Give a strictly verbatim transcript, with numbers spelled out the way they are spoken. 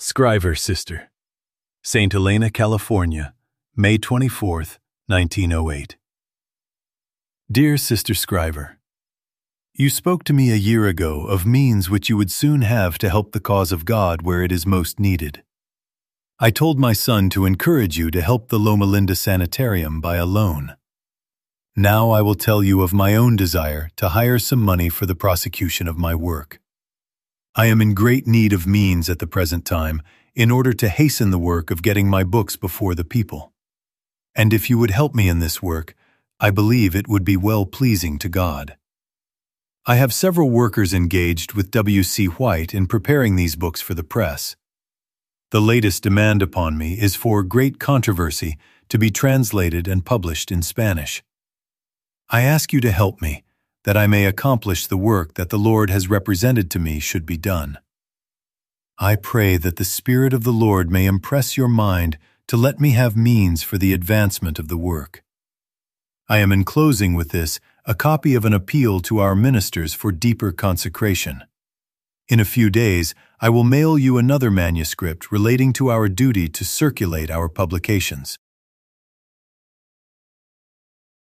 Scriver Sister, Saint Helena, California, May twenty-fourth, nineteen oh eight. Dear Sister Scriver, you spoke to me a year ago of means which you would soon have to help the cause of God where it is most needed. I told my son to encourage you to help the Loma Linda Sanitarium by a loan. Now I will tell you of my own desire to hire some money for the prosecution of my work. I am in great need of means at the present time in order to hasten the work of getting my books before the people. And if you would help me in this work, I believe it would be well pleasing to God. I have several workers engaged with W C White in preparing these books for the press. The latest demand upon me is for Great Controversy to be translated and published in Spanish. I ask you to help me, that I may accomplish the work that the Lord has represented to me should be done. I pray that the Spirit of the Lord may impress your mind to let me have means for the advancement of the work. I am enclosing with this a copy of an appeal to our ministers for deeper consecration. In a few days, I will mail you another manuscript relating to our duty to circulate our publications.